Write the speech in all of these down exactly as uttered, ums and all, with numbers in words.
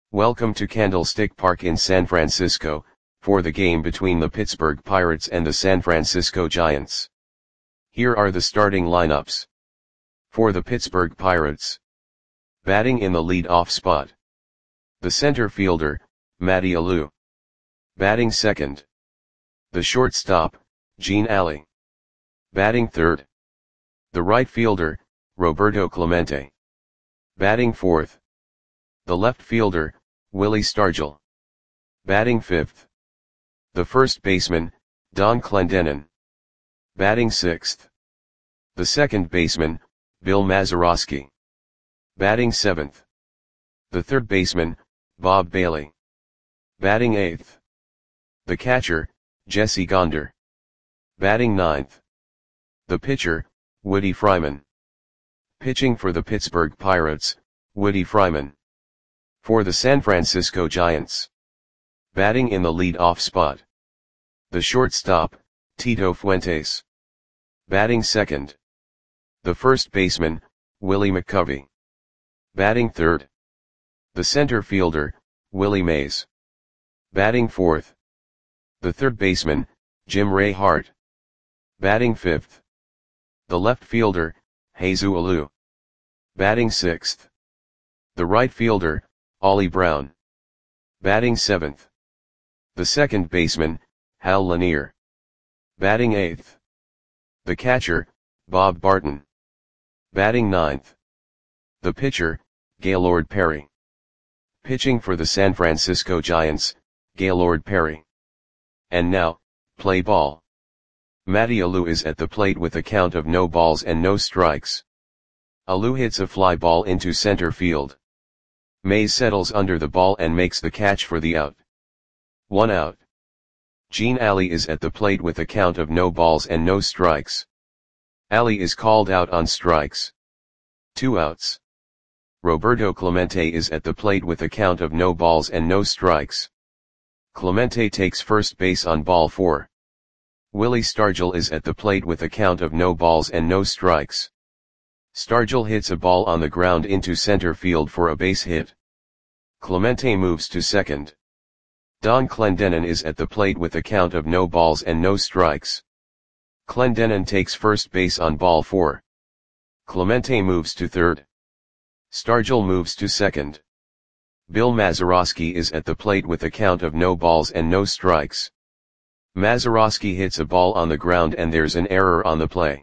Welcome to Candlestick Park in San Francisco, for the game between the Pittsburgh Pirates and the San Francisco Giants. Here are the starting lineups. For the Pittsburgh Pirates. Batting in the lead-off spot. The center fielder, Matty Alou. Batting second. The shortstop, Gene Alley. Batting third. The right fielder, Roberto Clemente. Batting fourth. The left fielder, Willie Stargell. Batting fifth. The first baseman, Don Clendenon. Batting sixth. The second baseman, Bill Mazeroski. Batting seventh. The third baseman, Bob Bailey. Batting eighth. The catcher, Jesse Gonder. Batting ninth. The pitcher, Woody Fryman. Pitching for the Pittsburgh Pirates, Woody Fryman. For the San Francisco Giants. Batting in the lead-off spot. The shortstop, Tito Fuentes. Batting second. The first baseman, Willie McCovey. Batting third. The center fielder, Willie Mays. Batting fourth. The third baseman, Jim Ray Hart. Batting fifth. The left fielder, Jesus Alou. Batting sixth. The right fielder, Ollie Brown. Batting seventh. The second baseman, Hal Lanier. Batting eighth. The catcher, Bob Barton. Batting ninth. The pitcher, Gaylord Perry. Pitching for the San Francisco Giants, Gaylord Perry. And now, play ball. Matty Alou is at the plate with a count of no balls and no strikes. Alou hits a fly ball into center field. Mays settles under the ball and makes the catch for the out. One out. Gene Alley is at the plate with a count of no balls and no strikes. Alley is called out on strikes. Two outs. Roberto Clemente is at the plate with a count of no balls and no strikes. Clemente takes first base on ball four. Willie Stargell is at the plate with a count of no balls and no strikes. Stargell hits a ball on the ground into center field for a base hit. Clemente moves to second. Don Clendenon is at the plate with a count of no balls and no strikes. Clendenon takes first base on ball four. Clemente moves to third. Stargell moves to second. Bill Mazeroski is at the plate with a count of no balls and no strikes. Mazeroski hits a ball on the ground and there's an error on the play.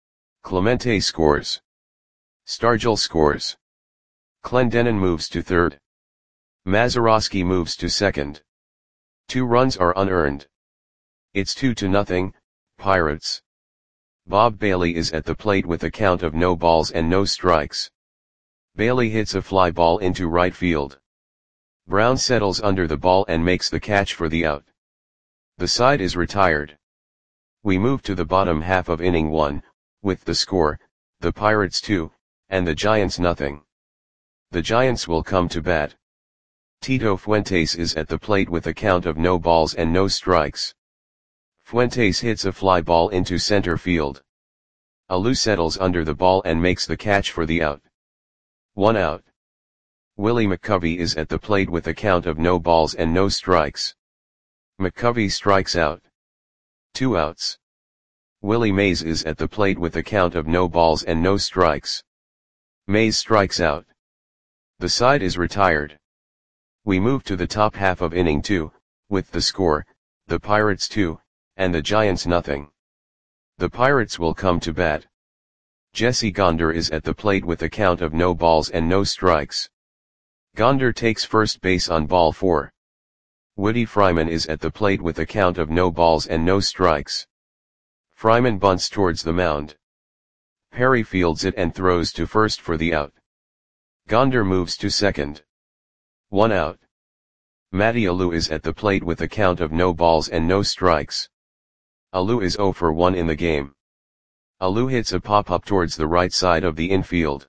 Clemente scores. Stargell scores. Clendenon moves to third. Mazeroski moves to second. Two runs are unearned. It's two to nothing, Pirates. Bob Bailey is at the plate with a count of no balls and no strikes. Bailey hits a fly ball into right field. Brown settles under the ball and makes the catch for the out. The side is retired. We move to the bottom half of inning one, with the score, the Pirates two, and the Giants nothing. The Giants will come to bat. Tito Fuentes is at the plate with a count of no balls and no strikes. Fuentes hits a fly ball into center field. Alou settles under the ball and makes the catch for the out. One out. Willie McCovey is at the plate with a count of no balls and no strikes. McCovey strikes out. Two outs. Willie Mays is at the plate with a count of no balls and no strikes. Mays strikes out. The side is retired. We move to the top half of inning two, with the score, the Pirates two, and the Giants nothing. The Pirates will come to bat. Jesse Gonder is at the plate with a count of no balls and no strikes. Gonder takes first base on ball four. Woody Fryman is at the plate with a count of no balls and no strikes. Fryman bunts towards the mound. Perry fields it and throws to first for the out. Gonder moves to second. One out. Matty Alou is at the plate with a count of no balls and no strikes. Alou is zero for one in the game. Alou hits a pop-up towards the right side of the infield.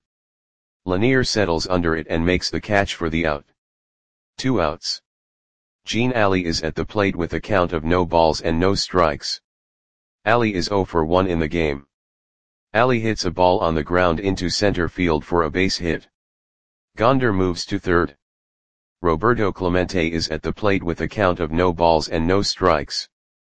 Lanier settles under it and makes the catch for the out. Two outs. Gene Alley is at the plate with a count of no balls and no strikes. Alley is zero for one in the game. Alley hits a ball on the ground into center field for a base hit. Gonder moves to third. Roberto Clemente is at the plate with a count of no balls and no strikes.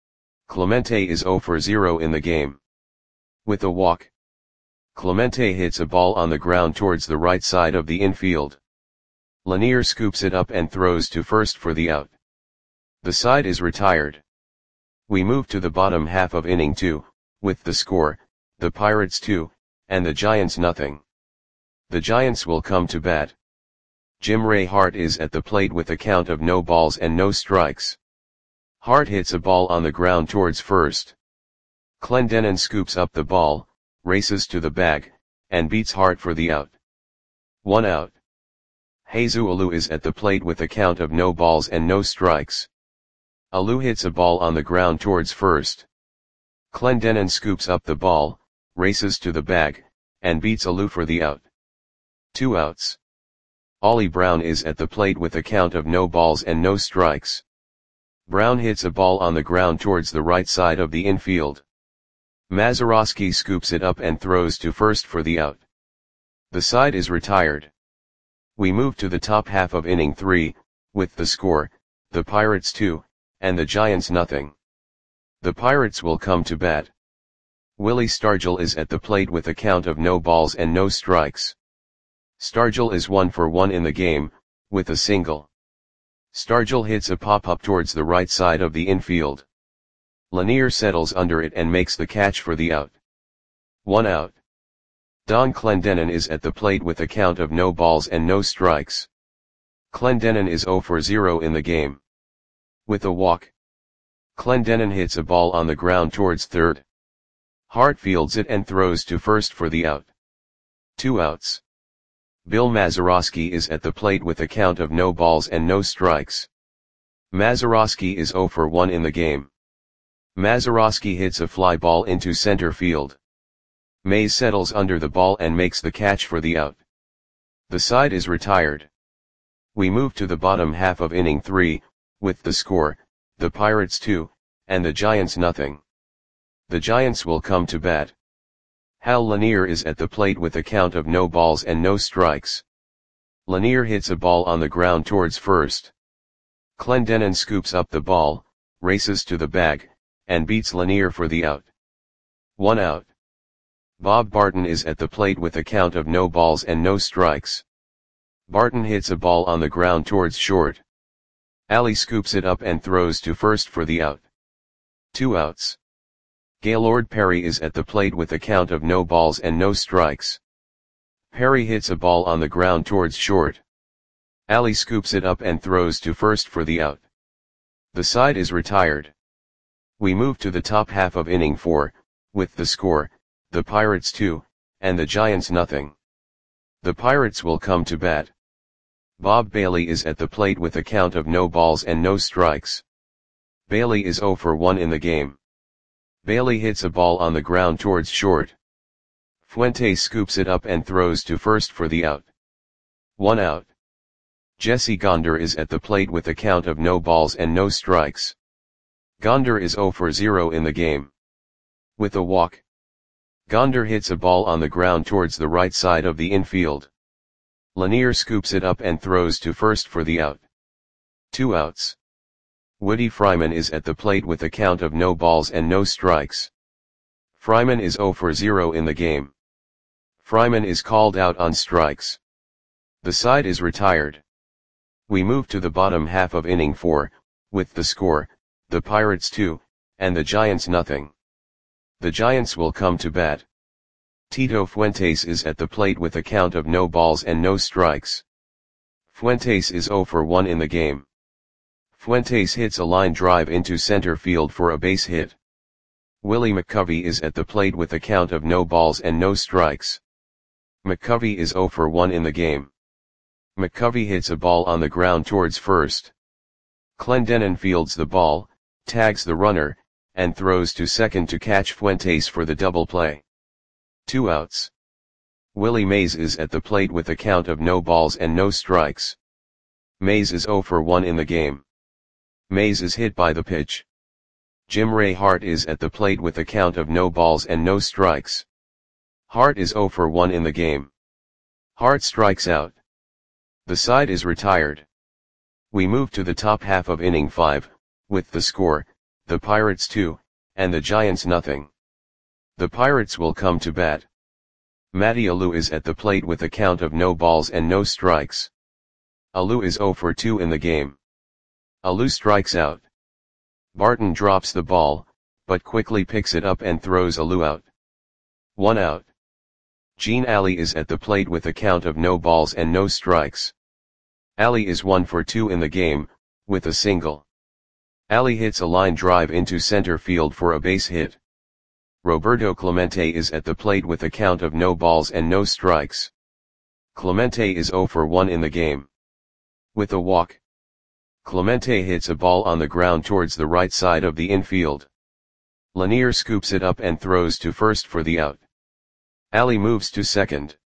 Clemente is zero for zero in the game. With a walk, Clemente hits a ball on the ground towards the right side of the infield. Lanier scoops it up and throws to first for the out. The side is retired. We move to the bottom half of inning two, with the score, the Pirates two, and the Giants nothing. The Giants will come to bat. Jim Ray Hart is at the plate with a count of no balls and no strikes. Hart hits a ball on the ground towards first. Clendenon scoops up the ball, races to the bag, and beats Hart for the out. One out. Jesus Alou is at the plate with a count of no balls and no strikes. Alou hits a ball on the ground towards first. Clendenon scoops up the ball, races to the bag, and beats Alou for the out. Two outs. Ollie Brown is at the plate with a count of no balls and no strikes. Brown hits a ball on the ground towards the right side of the infield. Mazeroski scoops it up and throws to first for the out. The side is retired. We move to the top half of inning three, with the score, the Pirates two, and the Giants nothing. The Pirates will come to bat. Willie Stargell is at the plate with a count of no balls and no strikes. Stargell is one for one in the game, with a single. Stargell hits a pop-up towards the right side of the infield. Lanier settles under it and makes the catch for the out. One out. Don Clendenon is at the plate with a count of no balls and no strikes. Clendenon is zero for zero in the game. With a walk, Clendenon hits a ball on the ground towards third. Hart fields it and throws to first for the out. Two outs. Bill Mazeroski is at the plate with a count of no balls and no strikes. Mazeroski is zero for one in the game. Mazeroski hits a fly ball into center field. Mays settles under the ball and makes the catch for the out. The side is retired. We move to the bottom half of inning three, with the score, the Pirates two, and the Giants nothing. The Giants will come to bat. Hal Lanier is at the plate with a count of no balls and no strikes. Lanier hits a ball on the ground towards first. Clendenon scoops up the ball, races to the bag, and beats Lanier for the out. One out. Bob Barton is at the plate with a count of no balls and no strikes. Barton hits a ball on the ground towards short. Ali scoops it up and throws to first for the out. Two outs. Gaylord Perry is at the plate with a count of no balls and no strikes. Perry hits a ball on the ground towards short. Ali scoops it up and throws to first for the out. The side is retired. We move to the top half of inning four, with the score, the Pirates two, and the Giants nothing. The Pirates will come to bat. Bob Bailey is at the plate with a count of no balls and no strikes. Bailey is zero for one in the game. Bailey hits a ball on the ground towards short. Fuentes scoops it up and throws to first for the out. One out. Jesse Gonder is at the plate with a count of no balls and no strikes. Gonder is zero for zero in the game. With a walk, Gonder hits a ball on the ground towards the right side of the infield. Lanier scoops it up and throws to first for the out. Two outs. Woody Fryman is at the plate with a count of no balls and no strikes. Fryman is zero for zero in the game. Fryman is called out on strikes. The side is retired. We move to the bottom half of inning four, with the score, the Pirates two, and the Giants nothing. The Giants will come to bat. Tito Fuentes is at the plate with a count of no balls and no strikes. Fuentes is zero for one in the game. Fuentes hits a line drive into center field for a base hit. Willie McCovey is at the plate with a count of no balls and no strikes. McCovey is zero for one in the game. McCovey hits a ball on the ground towards first. Clendenon fields the ball, tags the runner, and throws to second to catch Fuentes for the double play. Two outs. Willie Mays is at the plate with a count of no balls and no strikes. Mays is zero for one in the game. Mays is hit by the pitch. Jim Ray Hart is at the plate with a count of no balls and no strikes. Hart is zero for one in the game. Hart strikes out. The side is retired. We move to the top half of inning five, with the score, the Pirates two, and the Giants nothing. The Pirates will come to bat. Matty Alou is at the plate with a count of no balls and no strikes. Alou is oh for two in the game. Alou strikes out. Barton drops the ball, but quickly picks it up and throws Alou out. One out. Gene Ali is at the plate with a count of no balls and no strikes. Ali is one for two in the game, with a single. Ali hits a line drive into center field for a base hit. Roberto Clemente is at the plate with a count of no balls and no strikes. Clemente is oh for one in the game. With a walk. Clemente hits a ball on the ground towards the right side of the infield. Lanier scoops it up and throws to first for the out. Ali moves to second.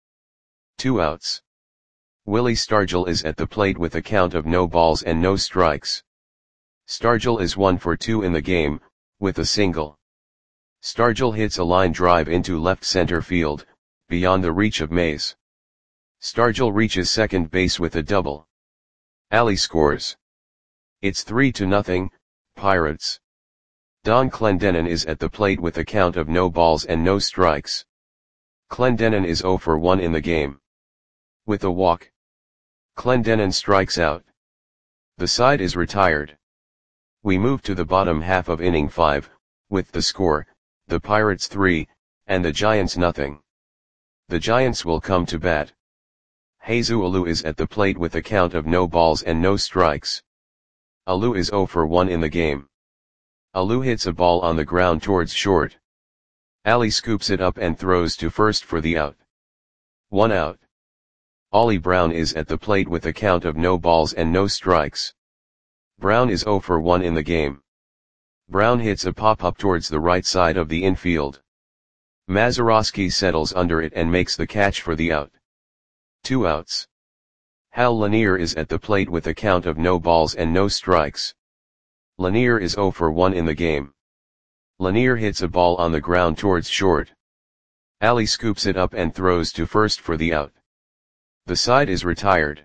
Two outs. Willie Stargell is at the plate with a count of no balls and no strikes. Stargell is one for two in the game, with a single. Stargell hits a line drive into left center field, beyond the reach of Mays. Stargell reaches second base with a double. Ali scores. It's three to nothing, Pirates. Don Clendenon is at the plate with a count of no balls and no strikes. Clendenon is oh for one in the game. With a walk. Clendenon strikes out. The side is retired. We move to the bottom half of inning five, with the score, the Pirates three, and the Giants nothing. The Giants will come to bat. Jesus Alou is at the plate with a count of no balls and no strikes. Alou is oh for one in the game. Alou hits a ball on the ground towards short. Ali scoops it up and throws to first for the out. One out. Ollie Brown is at the plate with a count of no balls and no strikes. Brown is oh for one in the game. Brown hits a pop-up towards the right side of the infield. Mazeroski settles under it and makes the catch for the out. Two outs. Hal Lanier is at the plate with a count of no balls and no strikes. Lanier is oh for one in the game. Lanier hits a ball on the ground towards short. Ali scoops it up and throws to first for the out. The side is retired.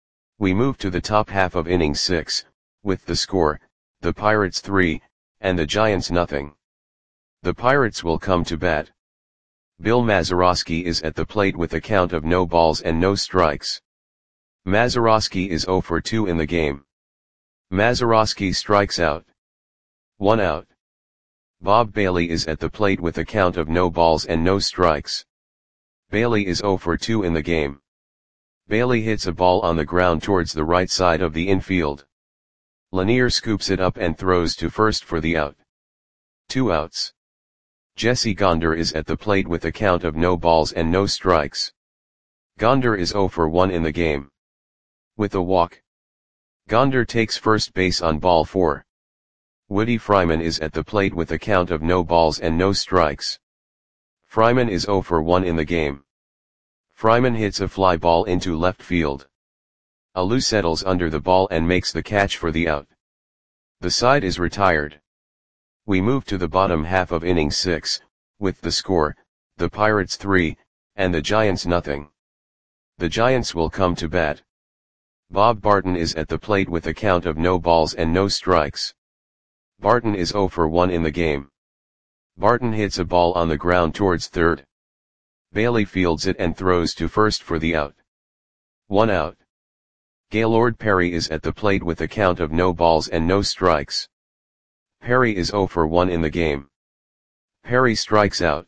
We move to the top half of inning six, with the score, the Pirates three, and the Giants nothing. The Pirates will come to bat. Bill Mazeroski is at the plate with a count of no balls and no strikes. Mazeroski is oh for two in the game. Mazeroski strikes out. One out. Bob Bailey is at the plate with a count of no balls and no strikes. Bailey is oh for two in the game. Bailey hits a ball on the ground towards the right side of the infield. Lanier scoops it up and throws to first for the out. Two outs. Jesse Gonder is at the plate with a count of no balls and no strikes. Gonder is oh for one in the game. With a walk. Gonder takes first base on ball four. Woody Fryman is at the plate with a count of no balls and no strikes. Fryman is oh for one in the game. Fryman hits a fly ball into left field. Alou settles under the ball and makes the catch for the out. The side is retired. We move to the bottom half of inning six, with the score, the Pirates three, and the Giants nothing. The Giants will come to bat. Bob Barton is at the plate with a count of no balls and no strikes. Barton is oh for one in the game. Barton hits a ball on the ground towards third. Bailey fields it and throws to first for the out. One out. Gaylord Perry is at the plate with a count of no balls and no strikes. Perry is oh for one in the game. Perry strikes out.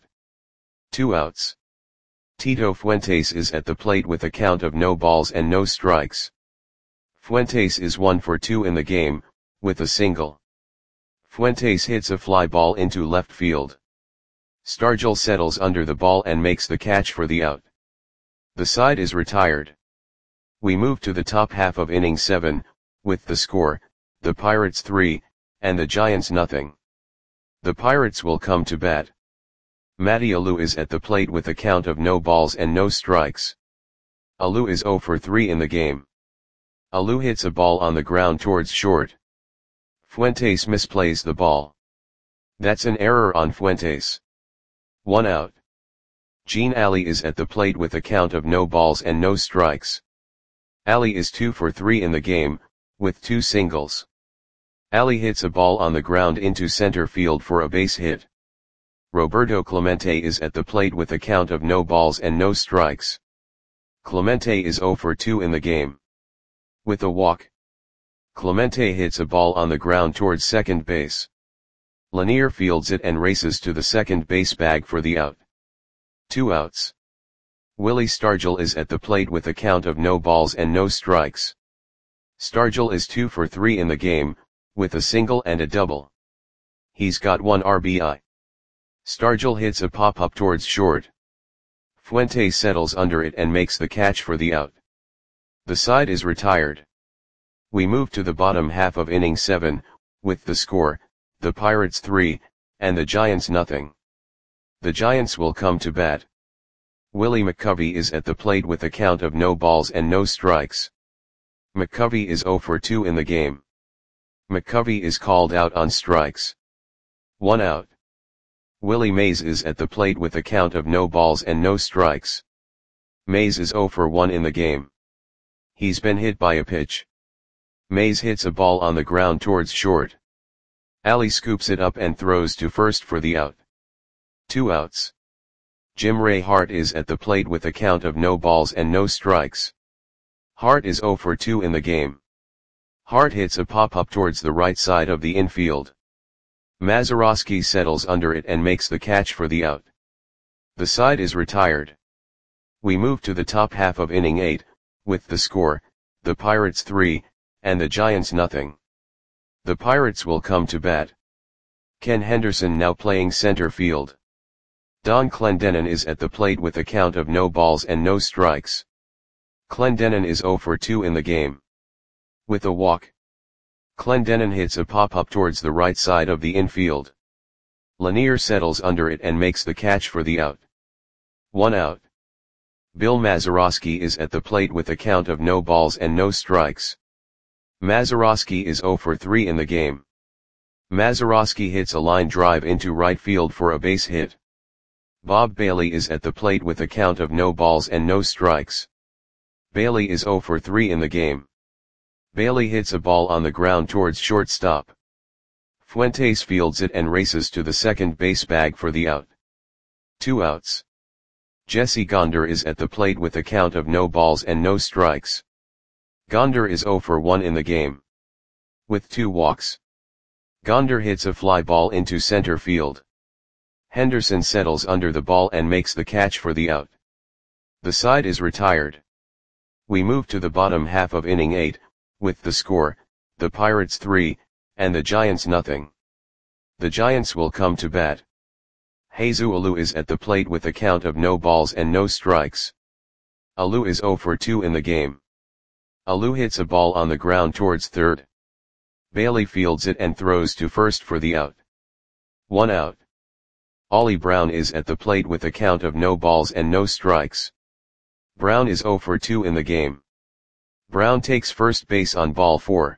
Two outs. Tito Fuentes is at the plate with a count of no balls and no strikes. Fuentes is one for two in the game, with a single. Fuentes hits a fly ball into left field. Stargell settles under the ball and makes the catch for the out. The side is retired. We move to the top half of inning seven, with the score, the Pirates three, and the Giants nothing. The Pirates will come to bat. Matty Alou is at the plate with a count of no balls and no strikes. Alou is oh for three in the game. Alou hits a ball on the ground towards short. Fuentes misplays the ball. That's an error on Fuentes. One out. Gene Ali is at the plate with a count of no balls and no strikes. Ali is two for three in the game, with two singles. Ali hits a ball on the ground into center field for a base hit. Roberto Clemente is at the plate with a count of no balls and no strikes. Clemente is zero for two in the game. With a walk, Clemente hits a ball on the ground towards second base. Lanier fields it and races to the second base bag for the out. Two outs. Willie Stargell is at the plate with a count of no balls and no strikes. Stargell is two for three in the game, with a single and a double. He's got one R B I. Stargell hits a pop-up towards short. Fuentes settles under it and makes the catch for the out. The side is retired. We move to the bottom half of inning seven, with the score, the Pirates three, and the Giants nothing. The Giants will come to bat. Willie McCovey is at the plate with a count of no balls and no strikes. McCovey is zero for two in the game. McCovey is called out on strikes. One out. Willie Mays is at the plate with a count of no balls and no strikes. Mays is zero for one in the game. He's been hit by a pitch. Mays hits a ball on the ground towards short. Ali scoops it up and throws to first for the out. Two outs. Jim Ray Hart is at the plate with a count of no balls and no strikes. Hart is zero for two in the game. Hart hits a pop-up towards the right side of the infield. Mazeroski settles under it and makes the catch for the out. The side is retired. We move to the top half of inning eight, with the score, the Pirates three, and the Giants nothing. The Pirates will come to bat. Ken Henderson now playing center field. Don Clendenon is at the plate with a count of no balls and no strikes. Clendenon is zero for two in the game. With a walk, Clendenon hits a pop-up towards the right side of the infield. Lanier settles under it and makes the catch for the out. One out. Bill Mazeroski is at the plate with a count of no balls and no strikes. Mazeroski is zero for three in the game. Mazeroski hits a line drive into right field for a base hit. Bob Bailey is at the plate with a count of no balls and no strikes. Bailey is zero for three in the game. Bailey hits a ball on the ground towards shortstop. Fuentes fields it and races to the second base bag for the out. Two outs. Jesse Gonder is at the plate with a count of no balls and no strikes. Gonder is zero for one in the game. With two walks, Gonder hits a fly ball into center field. Henderson settles under the ball and makes the catch for the out. The side is retired. We move to the bottom half of inning eight, with the score, the Pirates three, and the Giants nothing. The Giants will come to bat. Jesus Alou is at the plate with a count of no balls and no strikes. Alou is zero for two in the game. Alou hits a ball on the ground towards third. Bailey fields it and throws to first for the out. One out. Ollie Brown is at the plate with a count of no balls and no strikes. Brown is zero for two in the game. Brown takes first base on ball four.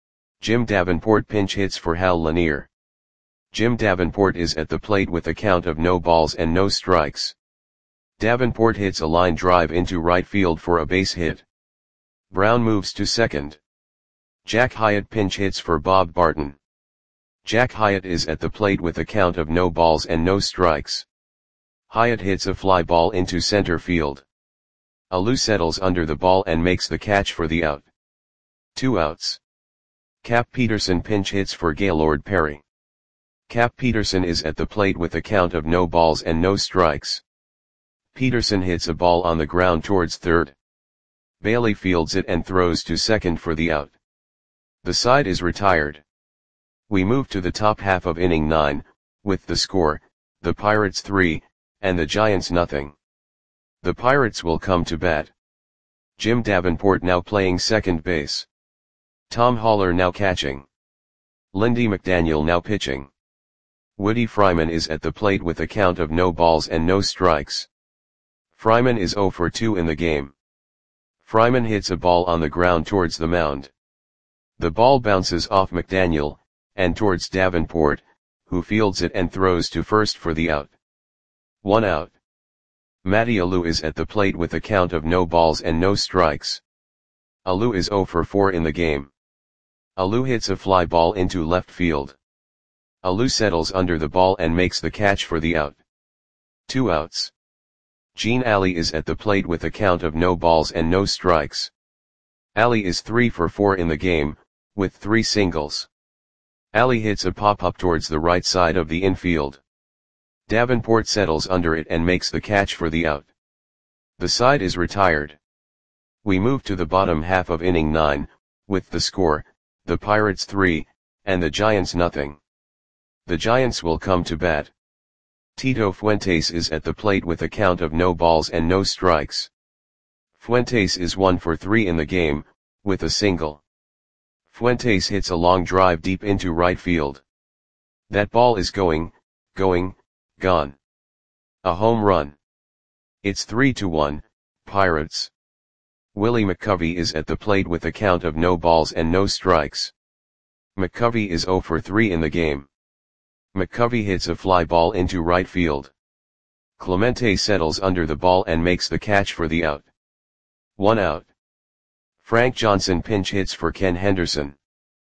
Jim Davenport pinch hits for Hal Lanier. Jim Davenport is at the plate with a count of no balls and no strikes. Davenport hits a line drive into right field for a base hit. Brown moves to second. Jack Hyatt pinch hits for Bob Barton. Jack Hyatt is at the plate with a count of no balls and no strikes. Hyatt hits a fly ball into center field. Alou settles under the ball and makes the catch for the out. Two outs. Cap Peterson pinch hits for Gaylord Perry. Cap Peterson is at the plate with a count of no balls and no strikes. Peterson hits a ball on the ground towards third. Bailey fields it and throws to second for the out. The side is retired. We move to the top half of inning nine, with the score, the Pirates three, and the Giants nothing. The Pirates will come to bat. Jim Davenport now playing second base. Tom Haller now catching. Lindy McDaniel now pitching. Woody Fryman is at the plate with a count of no balls and no strikes. Fryman is zero for two in the game. Fryman hits a ball on the ground towards the mound. The ball bounces off McDaniel, and towards Davenport, who fields it and throws to first for the out. One out. Matty Alou is at the plate with a count of no balls and no strikes. Alou is zero for four in the game. Alou hits a fly ball into left field. Alou settles under the ball and makes the catch for the out. Two outs. Gene Ali is at the plate with a count of no balls and no strikes. Ali is three for four in the game, with three singles. Ali hits a pop-up towards the right side of the infield. Davenport settles under it and makes the catch for the out. The side is retired. We move to the bottom half of inning nine, with the score, the Pirates three, and the Giants nothing. The Giants will come to bat. Tito Fuentes is at the plate with a count of no balls and no strikes. Fuentes is one for three in the game, with a single. Fuentes hits a long drive deep into right field. That ball is going, going, gone. A home run. It's three to one, Pirates. Willie McCovey is at the plate with a count of no balls and no strikes. McCovey is zero for three in the game. McCovey hits a fly ball into right field. Clemente settles under the ball and makes the catch for the out. One out. Frank Johnson pinch hits for Ken Henderson.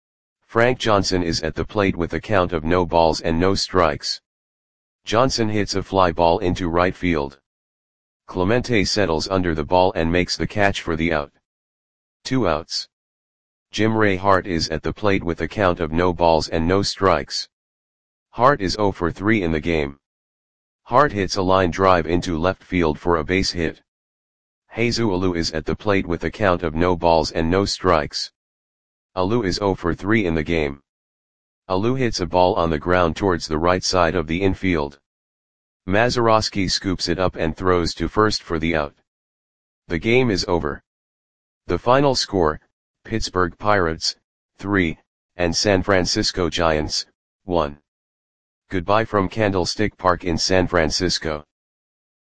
Frank Johnson is at the plate with a count of no balls and no strikes. Johnson hits a fly ball into right field. Clemente settles under the ball and makes the catch for the out. Two outs. Jim Ray Hart is at the plate with a count of no balls and no strikes. Hart is zero for three in the game. Hart hits a line drive into left field for a base hit. Jesus Alou is at the plate with a count of no balls and no strikes. Alou is zero for three in the game. Alou hits a ball on the ground towards the right side of the infield. Mazeroski scoops it up and throws to first for the out. The game is over. The final score, Pittsburgh Pirates, three, and San Francisco Giants, one. Goodbye from Candlestick Park in San Francisco.